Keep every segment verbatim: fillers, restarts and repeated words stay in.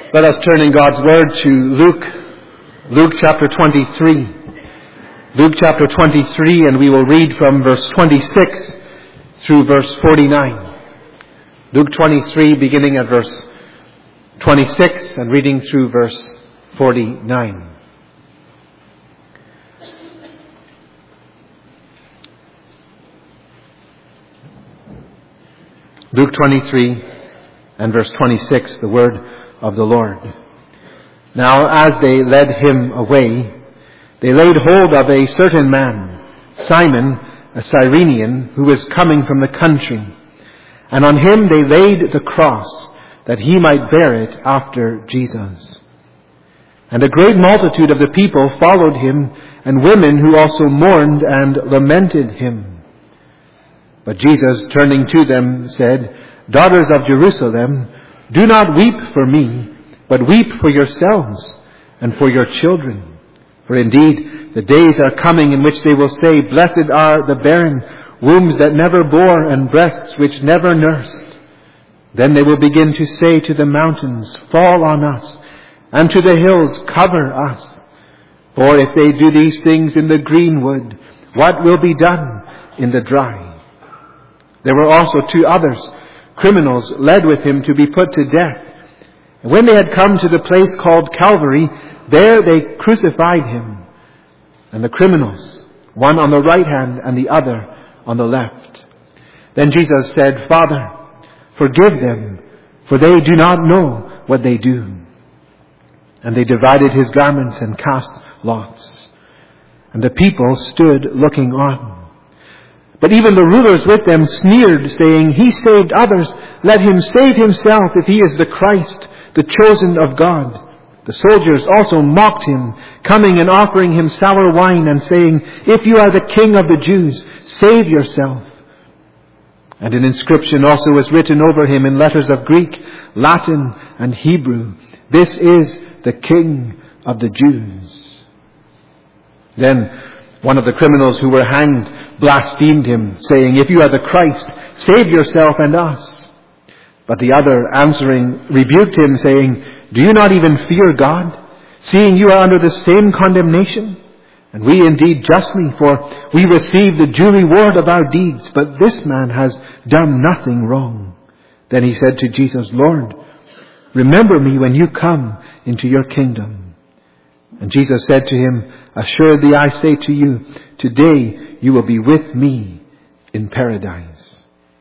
Let us turn in God's Word to Luke, Luke chapter twenty-three. Luke chapter twenty-three, and we will read from verse twenty-six through verse forty-nine. Luke twenty-three, beginning at verse twenty-six and reading through verse forty-nine. Luke twenty-three and verse twenty-six, the word of the Lord. Now as they led him away, they laid hold of a certain man, Simon, a Cyrenian, who was coming from the country. And on him they laid the cross, that he might bear it after Jesus. And a great multitude of the people followed him, and women who also mourned and lamented him. But Jesus, turning to them, said, "Daughters of Jerusalem, do not weep for me, but weep for yourselves and for your children. For indeed, the days are coming in which they will say, Blessed are the barren, wombs that never bore, and breasts which never nursed. Then they will begin to say to the mountains, Fall on us, and to the hills, Cover us. For if they do these things in the green wood, what will be done in the dry?" There were also two others, criminals, led with him to be put to death. And when they had come to the place called Calvary, there they crucified him, and the criminals, one on the right hand and the other on the left. Then Jesus said, "Father, forgive them, for they do not know what they do." And they divided his garments and cast lots. And the people stood looking on. But even the rulers with them sneered, saying, "He saved others. Let him save himself if he is the Christ, the chosen of God." The soldiers also mocked him, coming and offering him sour wine and saying, "If you are the King of the Jews, save yourself." And an inscription also was written over him in letters of Greek, Latin, and Hebrew, "This is the King of the Jews." Then one of the criminals who were hanged blasphemed him, saying, "If you are the Christ, save yourself and us." But the other, answering, rebuked him, saying, "Do you not even fear God, seeing you are under the same condemnation? And we indeed justly, for we receive the due reward of our deeds, but this man has done nothing wrong." Then he said to Jesus, "Lord, remember me when you come into your kingdom." And Jesus said to him, "Assuredly I say to you, today you will be with me in paradise."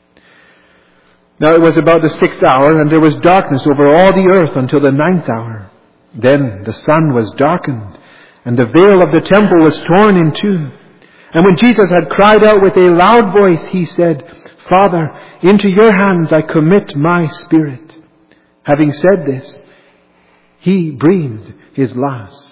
Now it was about the sixth hour, and there was darkness over all the earth until the ninth hour. Then the sun was darkened, and the veil of the temple was torn in two. And when Jesus had cried out with a loud voice, he said, "Father, into your hands I commit my spirit." Having said this, he breathed his last.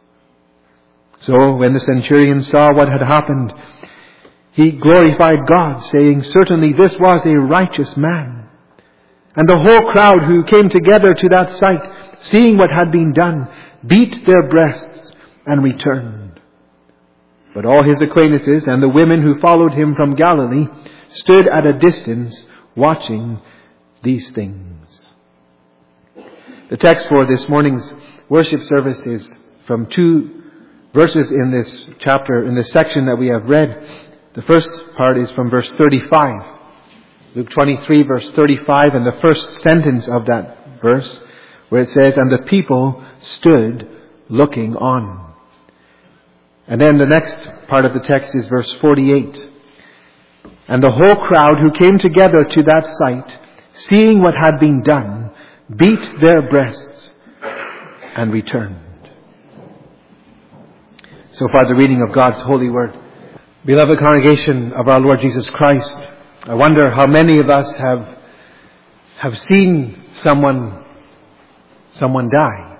So when the centurion saw what had happened, he glorified God, saying, "Certainly this was a righteous man." And the whole crowd who came together to that sight, seeing what had been done, beat their breasts and returned. But all his acquaintances and the women who followed him from Galilee stood at a distance watching these things. The text for this morning's worship service is from two verses in this chapter, in this section that we have read. The first part is from verse thirty-five. Luke twenty-three, verse thirty-five, and the first sentence of that verse, where it says, "And the people stood looking on." And then the next part of the text is verse forty-eight. "And the whole crowd who came together to that sight, seeing what had been done, beat their breasts and returned." So far, the reading of God's holy word. Beloved congregation of our Lord Jesus Christ, I wonder how many of us have have seen someone someone die.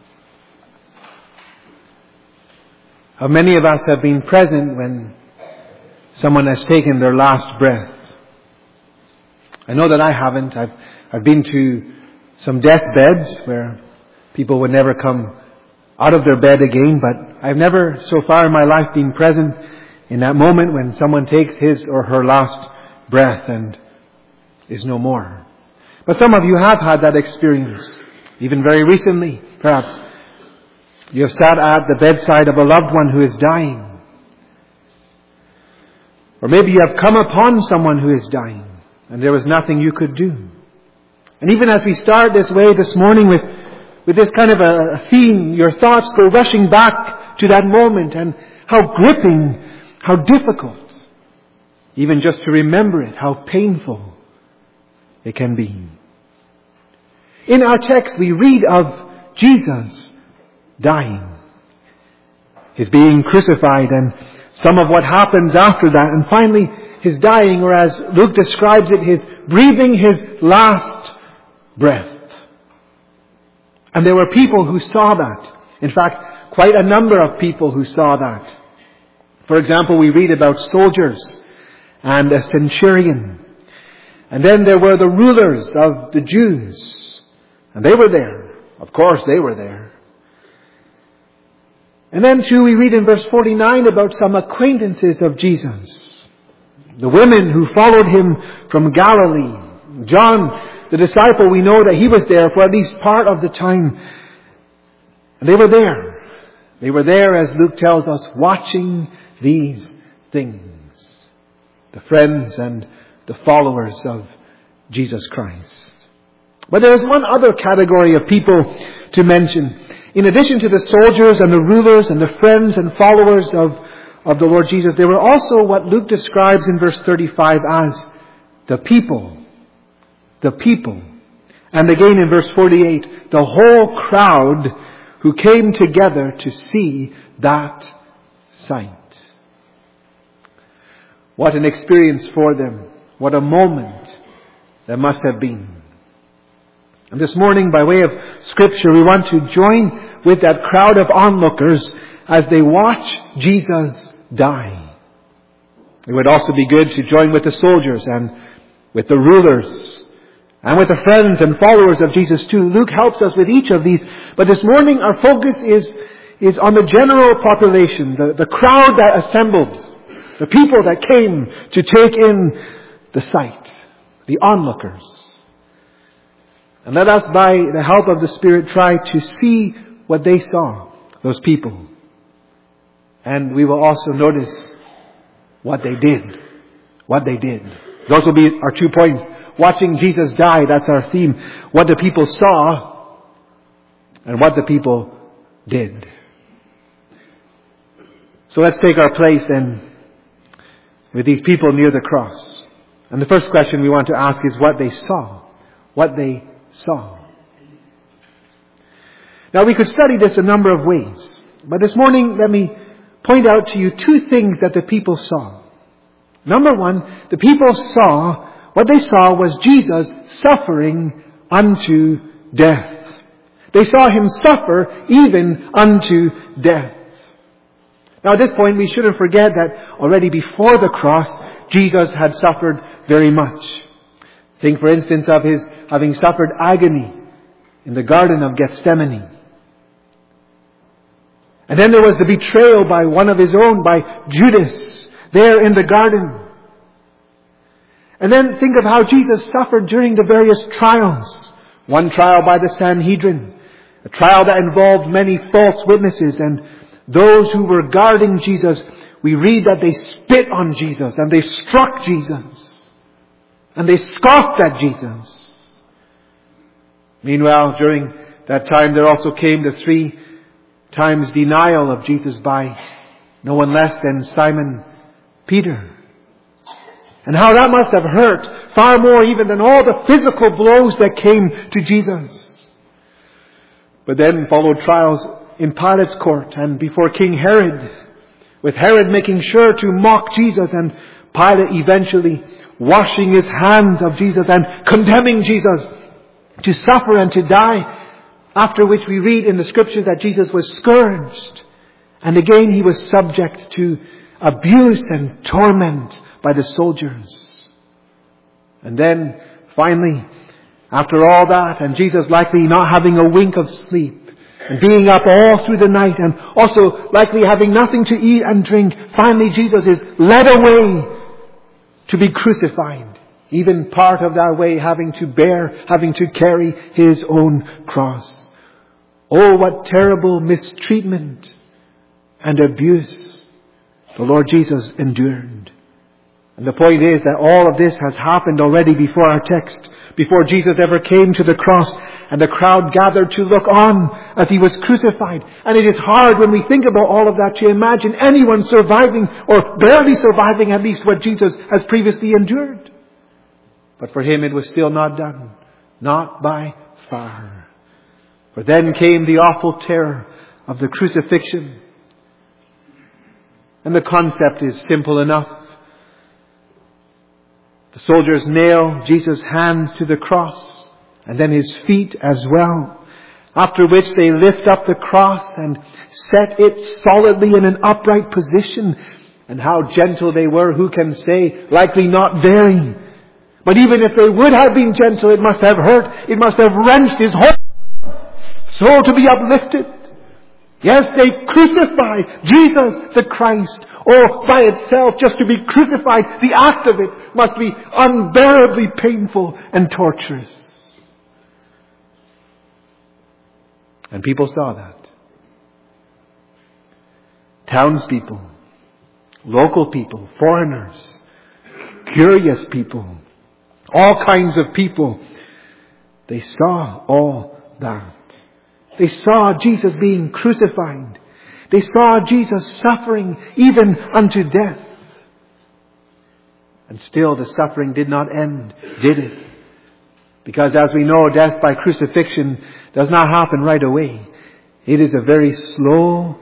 How many of us have been present when someone has taken their last breath? I know that I haven't. I've I've been to some deathbeds where people would never come out of their bed again, but I've never so far in my life been present in that moment when someone takes his or her last breath and is no more. But some of you have had that experience. Even very recently, perhaps, you have sat at the bedside of a loved one who is dying. Or maybe you have come upon someone who is dying and there was nothing you could do. And even as we start this way this morning with, with this kind of a theme, your thoughts go rushing back to that moment and how gripping, how difficult, even just to remember it, how painful it can be. In our text we read of Jesus dying, His being crucified, and some of what happens after that, and finally His dying, or as Luke describes it, His breathing His last breath. And there were people who saw that. In fact, quite a number of people who saw that. For example, we read about soldiers and a centurion. And then there were the rulers of the Jews. And they were there. Of course they were there. And then too we read in verse forty-nine about some acquaintances of Jesus. The women who followed Him from Galilee. John, the disciple, we know that he was there for at least part of the time. And they were there. They were there, as Luke tells us, watching these things. The friends and the followers of Jesus Christ. But there is one other category of people to mention. In addition to the soldiers and the rulers and the friends and followers of, of the Lord Jesus, there were also what Luke describes in verse thirty-five as the people. The people. And again in verse forty-eight, the whole crowd who came together to see that sight. What an experience for them. What a moment that must have been. And this morning, by way of Scripture, we want to join with that crowd of onlookers as they watch Jesus die. It would also be good to join with the soldiers and with the rulers and with the friends and followers of Jesus too. Luke helps us with each of these. But this morning our focus is, is on the general population, the, the crowd that assembled, the people that came to take in the sight, the onlookers. And let us, by the help of the Spirit, try to see what they saw, those people. And we will also notice what they did. What they did. Those will be our two points. Watching Jesus die, that's our theme. What the people saw and what the people did. So let's take our place then with these people near the cross. And the first question we want to ask is what they saw. What they saw. Now we could study this a number of ways. But this morning let me point out to you two things that the people saw. Number one, the people saw, what they saw was Jesus suffering unto death. They saw Him suffer even unto death. Now at this point we shouldn't forget that already before the cross, Jesus had suffered very much. Think for instance of His having suffered agony in the Garden of Gethsemane. And then there was the betrayal by one of His own, by Judas, there in the garden. And then think of how Jesus suffered during the various trials. One trial by the Sanhedrin, a trial that involved many false witnesses, and those who were guarding Jesus, we read that they spit on Jesus and they struck Jesus and they scoffed at Jesus. Meanwhile, during that time there also came the three times denial of Jesus by no one less than Simon Peter. And how that must have hurt far more even than all the physical blows that came to Jesus. But then followed trials in Pilate's court and before King Herod, with Herod making sure to mock Jesus and Pilate eventually washing his hands of Jesus and condemning Jesus to suffer and to die, after which we read in the Scriptures that Jesus was scourged. And again He was subject to abuse and torment by the soldiers. And then finally, after all that, and Jesus likely not having a wink of sleep, and being up all through the night, and also likely having nothing to eat and drink, finally Jesus is led away to be crucified. Even part of that way having to bear, having to carry His own cross. Oh, what terrible mistreatment and abuse the Lord Jesus endured. And the point is that all of this has happened already before our text, before Jesus ever came to the cross, and the crowd gathered to look on as He was crucified. And it is hard when we think about all of that to imagine anyone surviving, or barely surviving at least, what Jesus has previously endured. But for Him it was still not done. Not by far. For then came the awful terror of the crucifixion. And the concept is simple enough. The soldiers nail Jesus' hands to the cross, and then His feet as well. After which they lift up the cross and set it solidly in an upright position. And how gentle they were, who can say? Likely not very. But even if they would have been gentle, it must have hurt. It must have wrenched His whole soul to be uplifted. Yes, they crucify Jesus the Christ. Oh, by itself, just to be crucified, the act of it must be unbearably painful and torturous. And people saw that. Townspeople, local people, foreigners, curious people, all kinds of people, they saw all that. They saw Jesus being crucified. They saw Jesus suffering even unto death. And still the suffering did not end, did it? Because as we know, death by crucifixion does not happen right away. It is a very slow,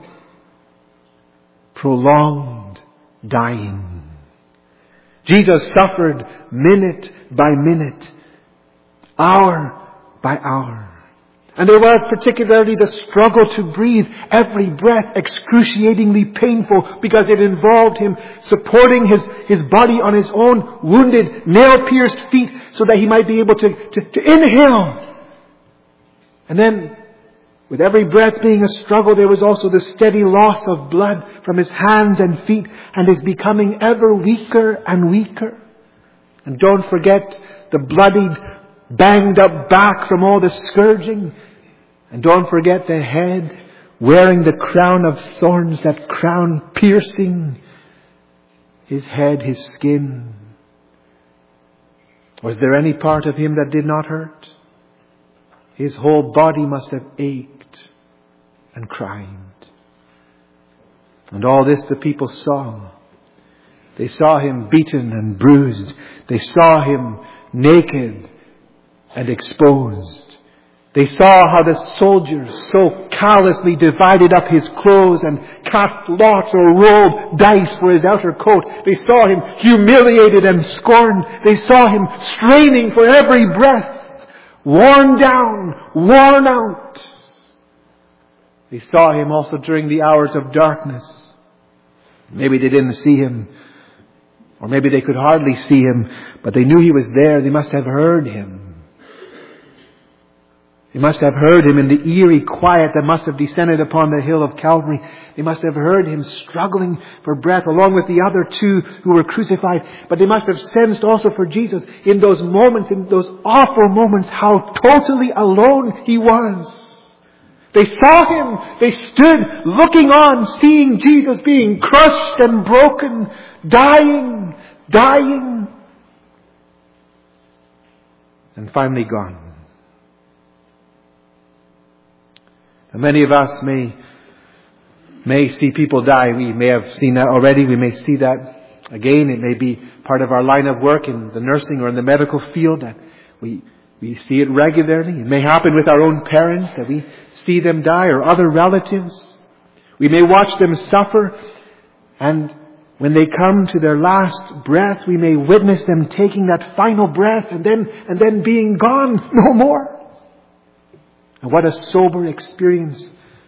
prolonged dying. Jesus suffered minute by minute, hour by hour. And there was particularly the struggle to breathe, every breath excruciatingly painful, because it involved Him supporting his, his body on His own wounded, nail-pierced feet so that He might be able to, to, to inhale. And then, with every breath being a struggle, there was also the steady loss of blood from His hands and feet, and His becoming ever weaker and weaker. And don't forget the bloodied, banged up back from all the scourging. And don't forget the head wearing the crown of thorns, that crown piercing His head, His skin. Was there any part of Him that did not hurt? His whole body must have ached and cried. And all this the people saw. They saw Him beaten and bruised. They saw Him naked and exposed. They saw how the soldiers so callously divided up His clothes and cast lots or rolled dice for His outer coat. They saw Him humiliated and scorned. They saw Him straining for every breath, worn down, worn out. They saw Him also during the hours of darkness. Maybe they didn't see Him, or maybe they could hardly see Him, but they knew He was there. They must have heard Him. They must have heard Him in the eerie quiet that must have descended upon the hill of Calvary. They must have heard Him struggling for breath along with the other two who were crucified. But they must have sensed also for Jesus in those moments, in those awful moments, how totally alone He was. They saw Him. They stood looking on, seeing Jesus being crushed and broken, dying, dying, and finally gone. And many of us may may see people die. We may have seen that already. We may see that again. It may be part of our line of work in the nursing or in the medical field that we we see it regularly. It may happen with our own parents that we see them die, or other relatives. We may watch them suffer, and when they come to their last breath, we may witness them taking that final breath and then and then being gone no more. And what a sober experience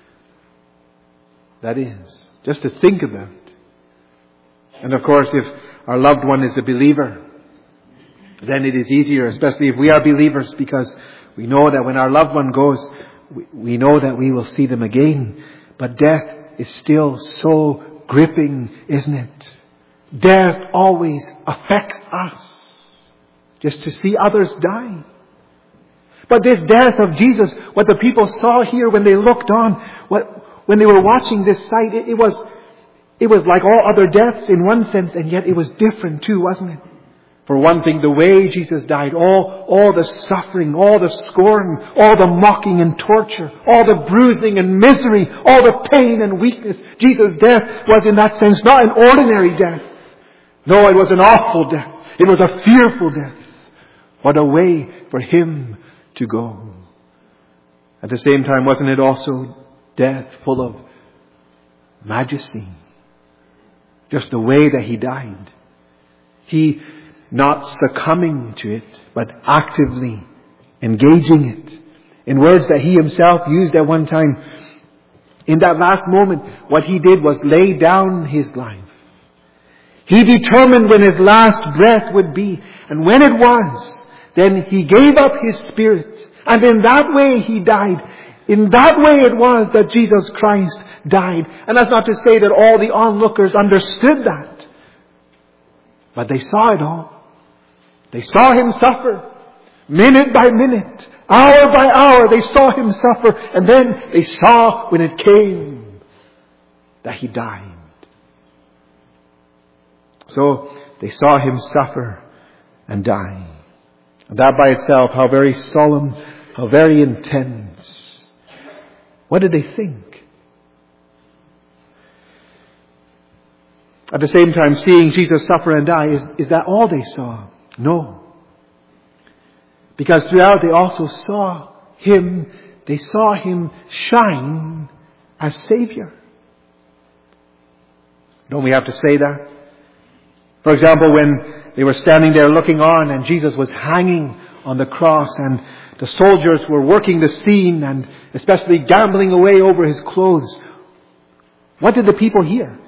that is, just to think about. And of course, if our loved one is a believer, then it is easier, especially if we are believers, because we know that when our loved one goes, we, we know that we will see them again. But death is still so gripping, isn't it? Death always affects us. just to see others die. But this death of Jesus, what the people saw here when they looked on, what, when they were watching this sight, it, it was, it was like all other deaths in one sense, and yet it was different too, wasn't it? For one thing, the way Jesus died, all, all the suffering, all the scorn, all the mocking and torture, all the bruising and misery, all the pain and weakness. Jesus' death was in that sense not an ordinary death. No, it was an awful death. It was a fearful death. What a way for Him to go. At the same time, wasn't it also death full of majesty? Just the way that He died. He not succumbing to it, but actively engaging it. In words that He Himself used at one time, in that last moment, what He did was lay down His life. He determined when His last breath would be, and when it was, then He gave up His Spirit, and in that way He died. In that way it was that Jesus Christ died. And that's not to say that all the onlookers understood that, but they saw it all. They saw Him suffer, minute by minute, hour by hour. They saw Him suffer, and then they saw when it came that He died. So they saw Him suffer and die. And that by itself, how very solemn, how very intense. What did they think? At the same time, seeing Jesus suffer and die, is, is that all they saw? No. Because throughout they also saw Him, they saw Him shine as Savior. Don't we have to say that? For example, when they were standing there looking on and Jesus was hanging on the cross and the soldiers were working the scene and especially gambling away over His clothes, what did the people hear?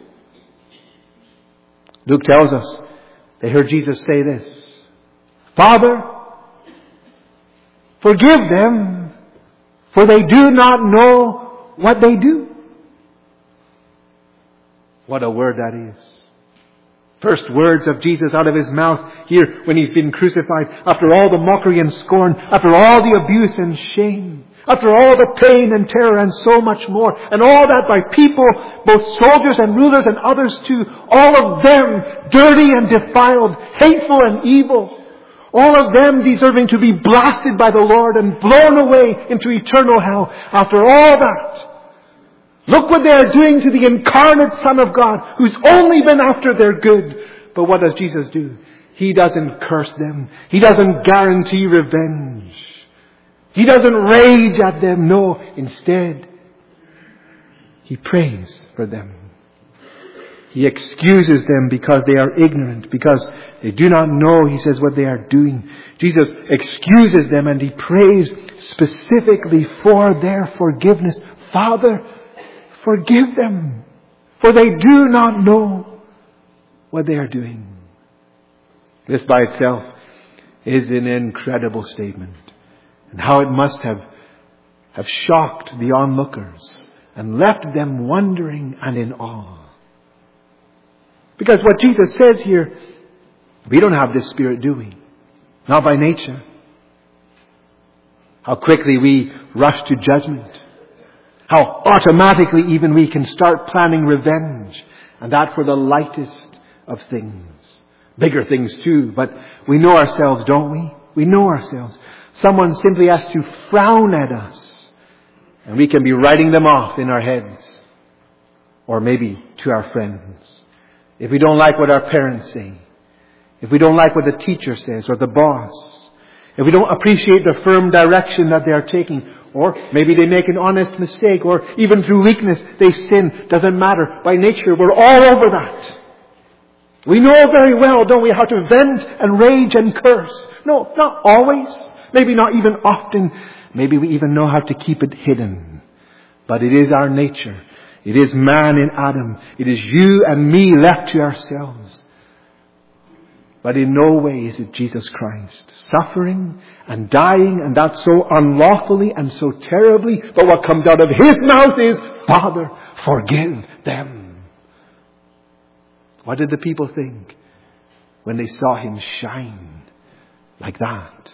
Luke tells us they heard Jesus say this: "Father, forgive them, for they do not know what they do." What a word that is. First words of Jesus out of His mouth here when He's been crucified, after all the mockery and scorn, after all the abuse and shame, after all the pain and terror and so much more, and all that by people, both soldiers and rulers and others too, all of them dirty and defiled, hateful and evil, all of them deserving to be blasted by the Lord and blown away into eternal hell. After all that, look what they are doing to the incarnate Son of God, who's only been after their good. But what does Jesus do? He doesn't curse them. He doesn't guarantee revenge. He doesn't rage at them. No, instead, He prays for them. He excuses them because they are ignorant, because they do not know, He says, what they are doing. Jesus excuses them and He prays specifically for their forgiveness. Father, forgive them, for they do not know what they are doing. This by itself is an incredible statement. And how it must have, have shocked the onlookers and left them wondering and in awe. Because what Jesus says here, we don't have this Spirit, do we? Not by nature. How quickly we rush to judgment. How automatically even we can start planning revenge. And that for the lightest of things. Bigger things too. But we know ourselves, don't we? We know ourselves. Someone simply has to frown at us, and we can be writing them off in our heads. Or maybe to our friends. If we don't like what our parents say. If we don't like what the teacher says or the boss. If we don't appreciate the firm direction that they are taking. Or maybe they make an honest mistake. Or even through weakness they sin. Doesn't matter. By nature we're all over that. We know very well, don't we, how to vent and rage and curse. No, not always. Maybe not even often. Maybe we even know how to keep it hidden. But it is our nature. It is man in Adam. It is you and me left to ourselves. But in no way is it Jesus Christ suffering and dying, and that so unlawfully and so terribly. But what comes out of His mouth is, Father, forgive them. What did the people think when they saw Him shine like that.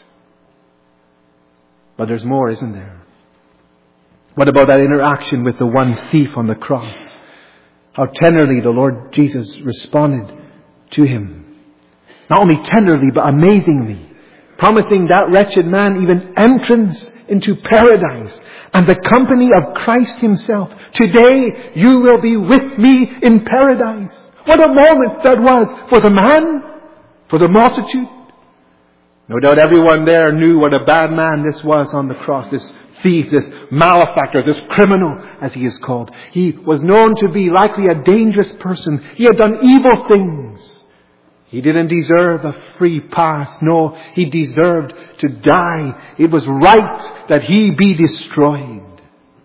But there's more, isn't there? What about that interaction with the one thief on the cross? How tenderly the Lord Jesus responded to him. Not only tenderly, but amazingly. Promising that wretched man even entrance into paradise and the company of Christ himself. Today you will be with me in paradise. What a moment that was for the man, for the multitude. No doubt everyone there knew what a bad man this was on the cross. This thief, this malefactor, this criminal, as he is called. He was known to be likely a dangerous person. He had done evil things. He didn't deserve a free pass. No, he deserved to die. It was right that he be destroyed.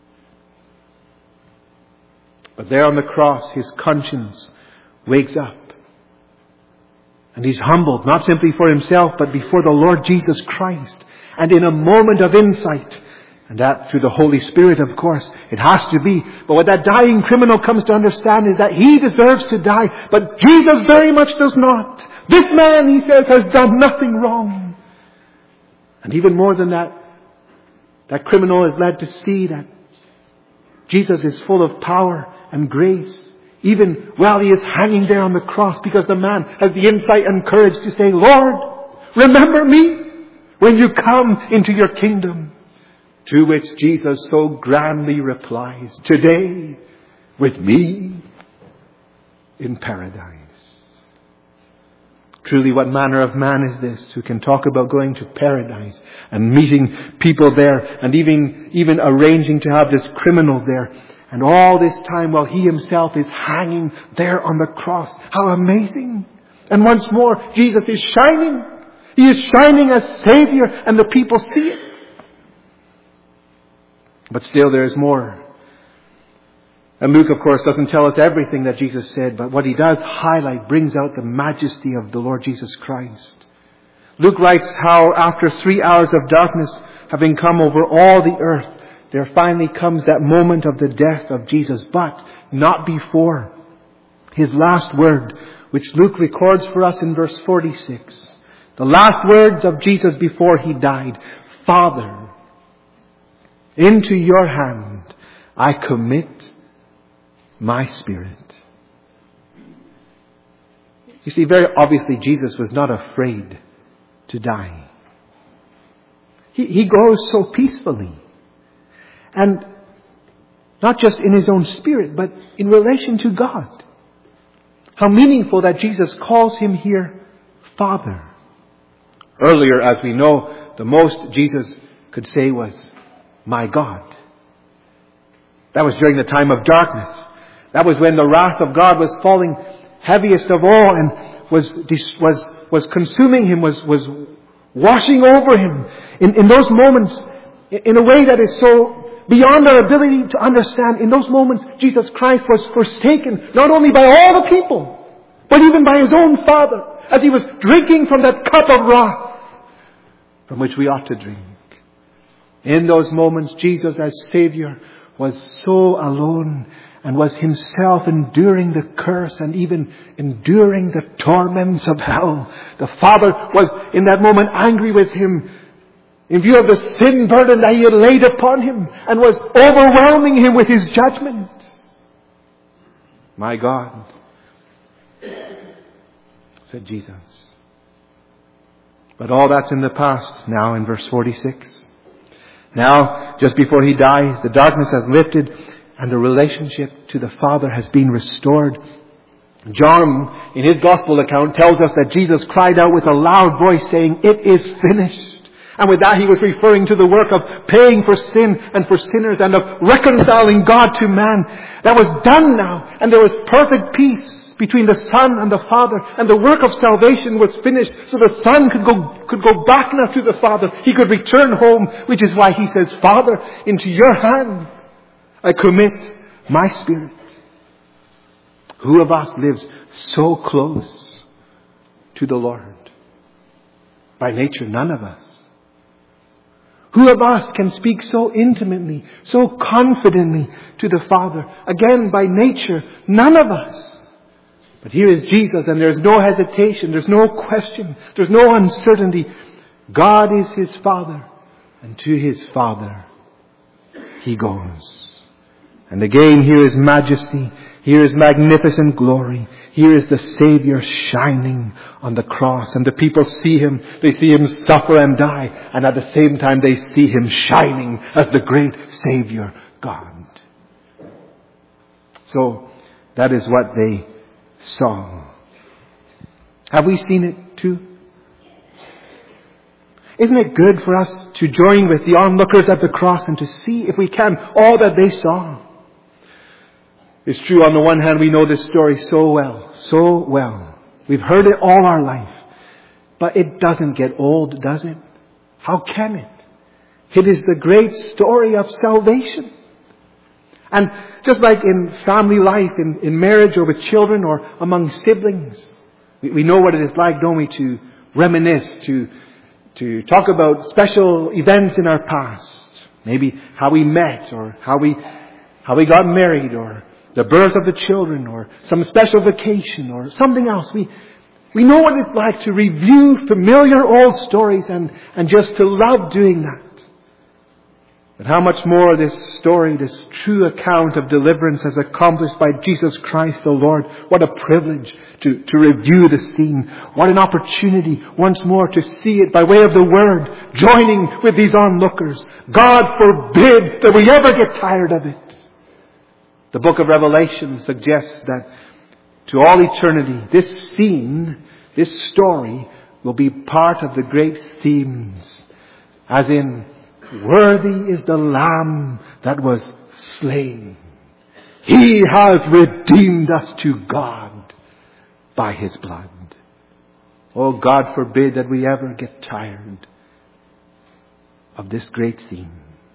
But there on the cross, his conscience wakes up. And he's humbled, not simply for himself, but before the Lord Jesus Christ. And in a moment of insight, and that through the Holy Spirit, of course, it has to be. But what that dying criminal comes to understand is that he deserves to die. But Jesus very much does not. This man, he says, has done nothing wrong. And even more than that, that criminal is led to see that Jesus is full of power and grace. Even while he is hanging there on the cross, because the man has the insight and courage to say, Lord, remember me when you come into your kingdom. To which Jesus so grandly replies, today with me in paradise. Truly, what manner of man is this who can talk about going to paradise and meeting people there and even, even arranging to have this criminal there. And all this time while he himself is hanging there on the cross. How amazing. And once more, Jesus is shining. He is shining as Savior and the people see it. But still there is more. And Luke, of course, doesn't tell us everything that Jesus said, but what he does highlight brings out the majesty of the Lord Jesus Christ. Luke writes how after three hours of darkness having come over all the earth, there finally comes that moment of the death of Jesus, but not before. His last word, which Luke records for us in verse forty-six. The last words of Jesus before he died. Father, into your hand I commit my spirit. You see, very obviously Jesus was not afraid to die. He, he goes so peacefully. And not just in his own spirit, but in relation to God. How meaningful that Jesus calls him here Father. Earlier, as we know, the most Jesus could say was, my God. That was during the time of darkness. That was when the wrath of God was falling heaviest of all and was was was consuming him, was was washing over him. In, in those moments, in a way that is so beyond our ability to understand, in those moments, Jesus Christ was forsaken, not only by all the people, but even by his own Father, as he was drinking from that cup of wrath, from which we ought to drink. In those moments, Jesus as Savior was so alone and was himself enduring the curse and even enduring the torments of hell. The Father was in that moment angry with him in view of the sin burden that he had laid upon him and was overwhelming him with his judgment. My God, said Jesus. But all that's in the past now in verse forty-six. Now, just before he dies, the darkness has lifted and the relationship to the Father has been restored. John, in his Gospel account, tells us that Jesus cried out with a loud voice saying, it is finished. And with that he was referring to the work of paying for sin and for sinners and of reconciling God to man. That was done now. And there was perfect peace between the Son and the Father. And the work of salvation was finished. So the Son could go, could go back now to the Father. He could return home, which is why he says, Father, into your hand I commit my spirit. Who of us lives so close to the Lord? By nature, none of us. Who of us can speak so intimately, so confidently to the Father? Again, by nature, none of us. But here is Jesus, and there's no hesitation, there's no question, there's no uncertainty. God is his Father, and to his Father he goes. And again, here is majesty. Here is magnificent glory. Here is the Savior shining on the cross. And the people see him. They see him suffer and die. And at the same time, they see him shining as the great Savior God. So, that is what they saw. Have we seen it too? Isn't it good for us to join with the onlookers at the cross and to see, if we can, all that they saw? It's true, on the one hand, we know this story so well, so well. We've heard it all our life. But it doesn't get old, does it? How can it? It is the great story of salvation. And just like in family life, in, in marriage or with children or among siblings, we, we know what it is like, don't we, to reminisce, to, to talk about special events in our past. Maybe how we met, or how we, how we got married, or the birth of the children, or some special vacation, or something else. We, we know what it's like to review familiar old stories and, and just to love doing that. But how much more this story, this true account of deliverance as accomplished by Jesus Christ the Lord. What a privilege to, to review the scene. What an opportunity once more to see it by way of the Word, joining with these onlookers. God forbid that we ever get tired of it. The book of Revelation suggests that to all eternity, this scene, this story, will be part of the great themes. As in, worthy is the Lamb that was slain. He hath redeemed us to God by his blood. Oh, God forbid that we ever get tired of this great theme.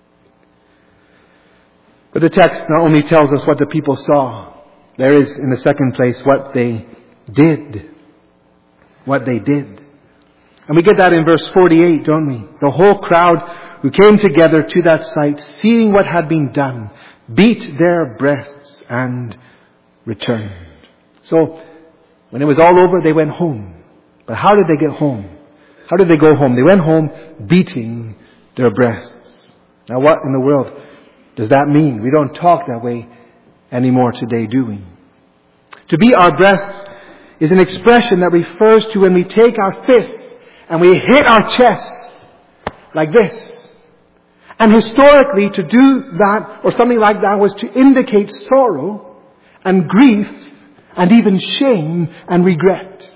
But the text not only tells us what the people saw, there is, in the second place, what they did. What they did. And we get that in verse forty-eight, don't we? The whole crowd who came together to that sight, seeing what had been done, beat their breasts and returned. So, when it was all over, they went home. But how did they get home? How did they go home? They went home beating their breasts. Now what in the world does that mean? We don't talk that way anymore today, do we? To beat our breasts is an expression that refers to when we take our fists and we hit our chests like this. And historically, to do that or something like that was to indicate sorrow and grief and even shame and regret.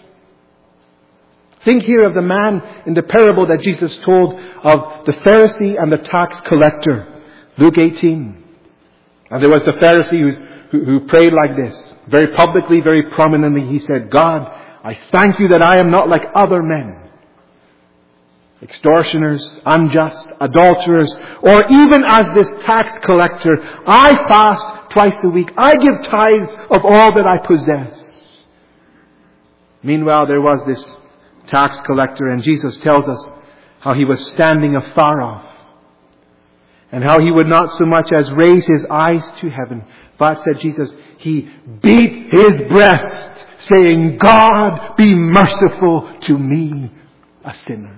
Think here of the man in the parable that Jesus told of the Pharisee and the tax collector. Luke eighteen. And there was the Pharisee who's, who, who prayed like this. Very publicly, very prominently, he said, God, I thank you that I am not like other men. Extortioners, unjust, adulterers, or even as this tax collector, I fast twice a week. I give tithes of all that I possess. Meanwhile, there was this tax collector, and Jesus tells us how he was standing afar off. And how he would not so much as raise his eyes to heaven, but, said Jesus, he beat his breast, saying, God, be merciful to me, a sinner.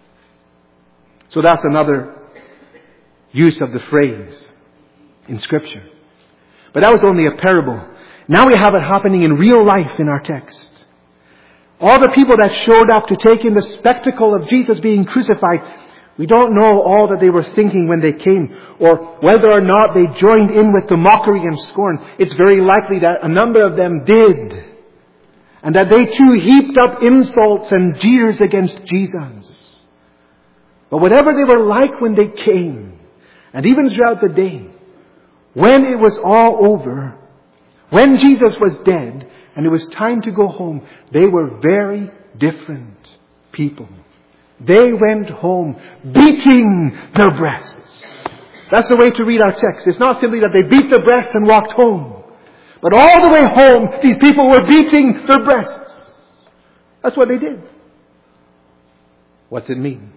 So that's another use of the phrase in Scripture. But that was only a parable. Now we have it happening in real life in our text. All the people that showed up to take in the spectacle of Jesus being crucified, we don't know all that they were thinking when they came, or whether or not they joined in with the mockery and scorn. It's very likely that a number of them did. And that they too heaped up insults and jeers against Jesus. But whatever they were like when they came, and even throughout the day, when it was all over, when Jesus was dead, and it was time to go home, they were very different people. They went home beating their breasts. That's the way to read our text. It's not simply that they beat their breasts and walked home. But all the way home, these people were beating their breasts. That's what they did. What's it mean?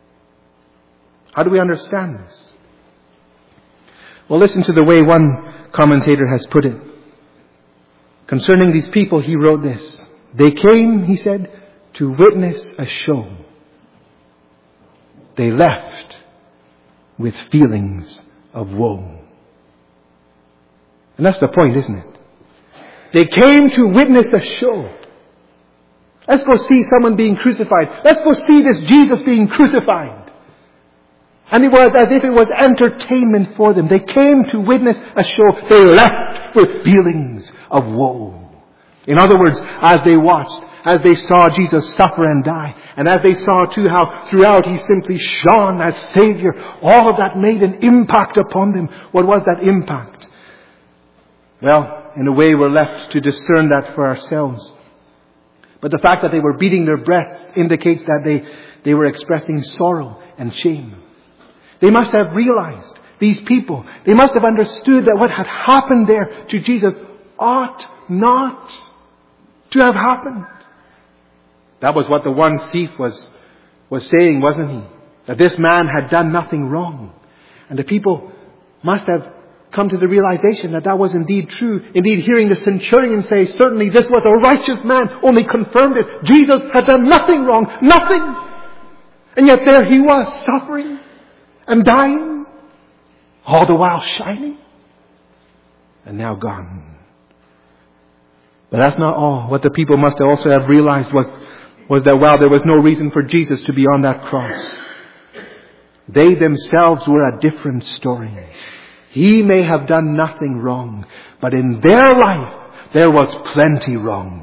How do we understand this? Well, listen to the way one commentator has put it. Concerning these people, he wrote this. They came, he said, to witness a show. they left with feelings of woe. And that's the point, isn't it? They came to witness a show. Let's go see someone being crucified. Let's go see this Jesus being crucified. And it was as if it was entertainment for them. They came to witness a show. They left with feelings of woe. In other words, as they watched, as they saw Jesus suffer and die, and as they saw too how throughout He simply shone as Savior, all of that made an impact upon them. What was that impact? Well, in a way we're left to discern that for ourselves. But the fact that they were beating their breasts indicates that they, they were expressing sorrow and shame. They must have realized, these people, they must have understood that what had happened there to Jesus ought not to have happened. That was what the one thief was, was saying, wasn't he? That this man had done nothing wrong. And the people must have come to the realization that that was indeed true. Indeed, hearing the centurion say, certainly this was a righteous man, only confirmed it. Jesus had done nothing wrong. Nothing. And yet there he was, suffering and dying, all the while shining, and now gone. But that's not all. What the people must also have realized was, was that while there was no reason for Jesus to be on that cross, they themselves were a different story. He may have done nothing wrong, but in their life there was plenty wrong.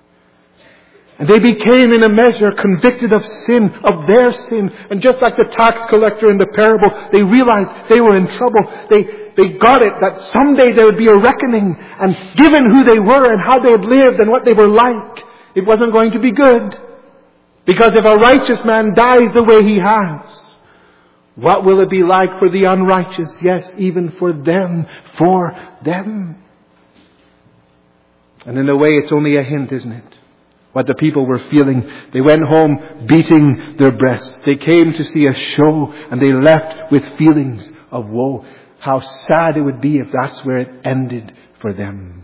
And they became in a measure convicted of sin, of their sin. And just like the tax collector in the parable, they realized they were in trouble. They, they got it that someday there would be a reckoning. And given who they were and how they had lived and what they were like, it wasn't going to be good. Because if a righteous man dies the way he has, what will it be like for the unrighteous? Yes, even for them, for them. And in a way, it's only a hint, isn't it? What the people were feeling. They went home beating their breasts. They came to see a show and they left with feelings of woe. How sad it would be if that's where it ended for them.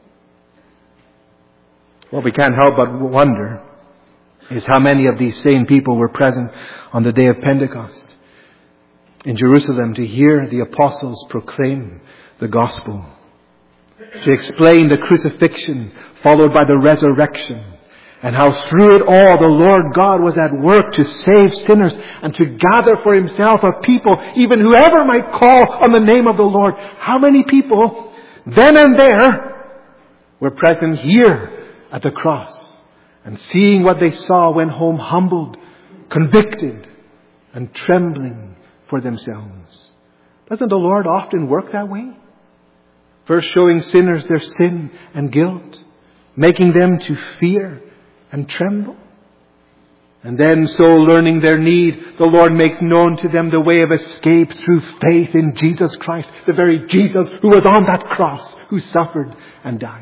What we can't help but wonder is how many of these same people were present on the day of Pentecost in Jerusalem to hear the apostles proclaim the gospel, to explain the crucifixion followed by the resurrection, and how through it all the Lord God was at work to save sinners and to gather for Himself a people, even whoever might call on the name of the Lord. How many people then and there were present here at the cross, and seeing what they saw went home humbled, convicted, and trembling for themselves. Doesn't the Lord often work that way? First showing sinners their sin and guilt, making them to fear and tremble. And then so learning their need, the Lord makes known to them the way of escape through faith in Jesus Christ, the very Jesus who was on that cross, who suffered and died.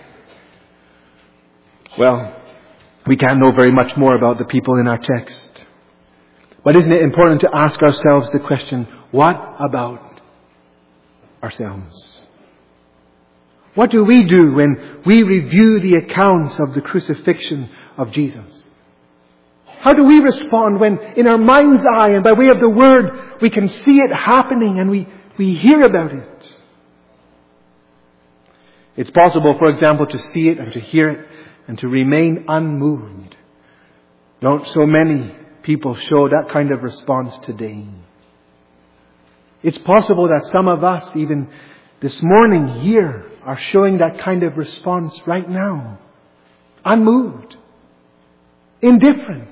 Well, we can't know very much more about the people in our text. But isn't it important to ask ourselves the question, what about ourselves? What do we do when we review the accounts of the crucifixion of Jesus? How do we respond when in our mind's eye and by way of the Word we can see it happening and we, we hear about it? It's possible, for example, to see it and to hear it and to remain unmoved. Don't so many people show that kind of response today. It's possible that some of us, even this morning here, are showing that kind of response right now. Unmoved. Indifferent.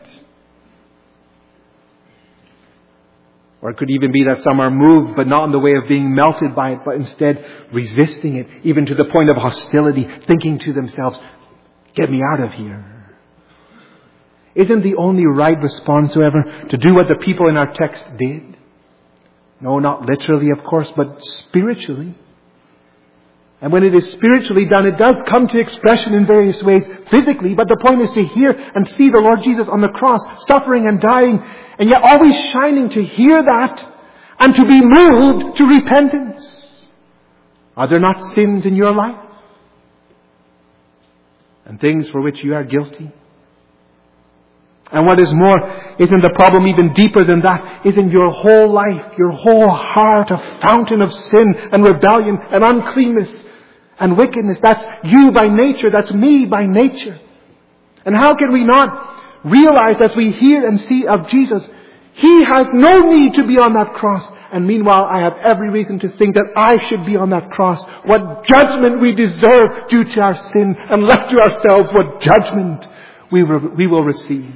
Or it could even be that some are moved, but not in the way of being melted by it, but instead resisting it, even to the point of hostility, thinking to themselves, get me out of here. Isn't the only right response, however, to do what the people in our text did? No, not literally, of course, but spiritually. And when it is spiritually done, it does come to expression in various ways physically. But the point is to hear and see the Lord Jesus on the cross, suffering and dying, and yet always shining, to hear that and to be moved to repentance. Are there not sins in your life? And things for which you are guilty? And what is more, isn't the problem even deeper than that? Isn't your whole life, your whole heart a fountain of sin and rebellion and uncleanness and wickedness? That's you by nature. That's me by nature. And how can we not realize as we hear and see of Jesus, He has no need to be on that cross. And meanwhile, I have every reason to think that I should be on that cross. What judgment we deserve due to our sin. And left to ourselves, what judgment we re- we will receive.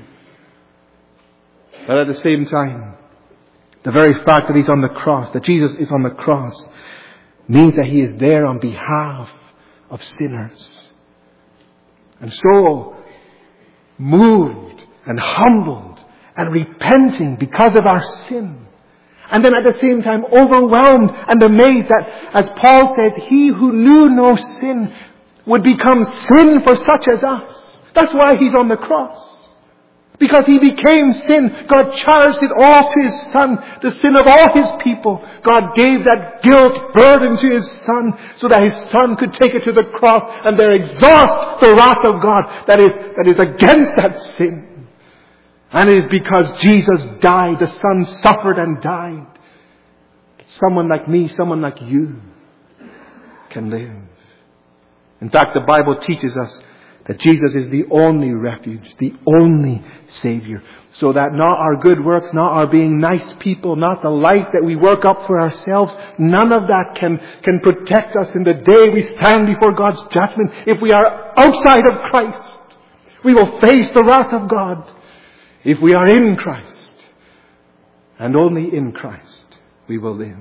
But at the same time, the very fact that He's on the cross, that Jesus is on the cross, means that He is there on behalf of sinners. And so, moved and humbled and repenting because of our sin. And then at the same time overwhelmed and amazed that, as Paul says, He who knew no sin would become sin for such as us. That's why He's on the cross. Because He became sin. God charged it all to His Son, the sin of all His people. God gave that guilt burden to His Son so that His Son could take it to the cross and there exhaust the wrath of God that is, that is against that sin. And it is because Jesus died, the Son suffered and died, someone like me, someone like you can live. In fact, the Bible teaches us that Jesus is the only refuge, the only Savior. So that not our good works, not our being nice people, not the life that we work up for ourselves, none of that can, can protect us in the day we stand before God's judgment. If we are outside of Christ, we will face the wrath of God. If we are in Christ, and only in Christ, we will live.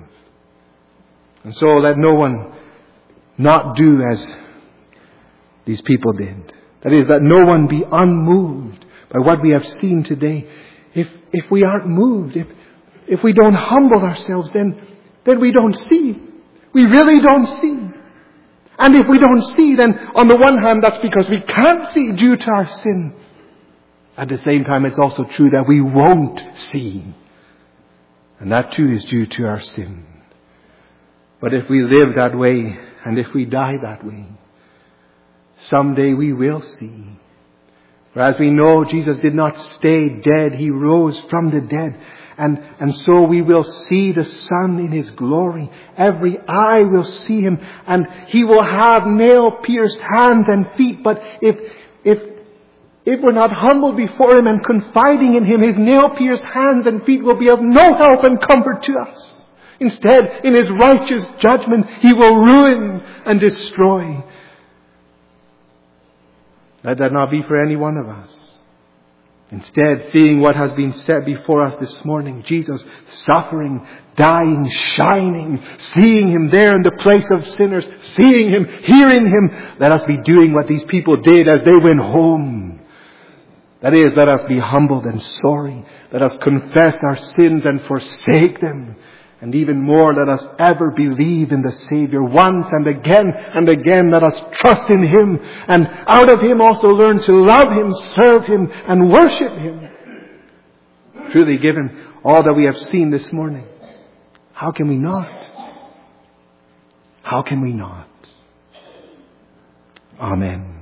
And so let no one not do as these people did. That is, that no one be unmoved by what we have seen today. If if we aren't moved, if if we don't humble ourselves, then then we don't see. We really don't see. And if we don't see, then on the one hand, that's because we can't see due to our sin. At the same time, it's also true that we won't see. And that too is due to our sin. But if we live that way, and if we die that way, someday we will see. For as we know, Jesus did not stay dead. He rose from the dead. And, and so we will see the Son in His glory. Every eye will see Him. And He will have nail-pierced hands and feet. But if, if, if we're not humble before Him and confiding in Him, His nail-pierced hands and feet will be of no help and comfort to us. Instead, in His righteous judgment, He will ruin and destroy. Let that not be for any one of us. Instead, seeing what has been said before us this morning, Jesus suffering, dying, shining, seeing Him there in the place of sinners, seeing Him, hearing Him, let us be doing what these people did as they went home. That is, let us be humbled and sorry. Let us confess our sins and forsake them. And even more, let us ever believe in the Savior once and again and again. Let us trust in Him, and out of Him also learn to love Him, serve Him, and worship Him. Truly, given all that we have seen this morning, how can we not? How can we not? Amen.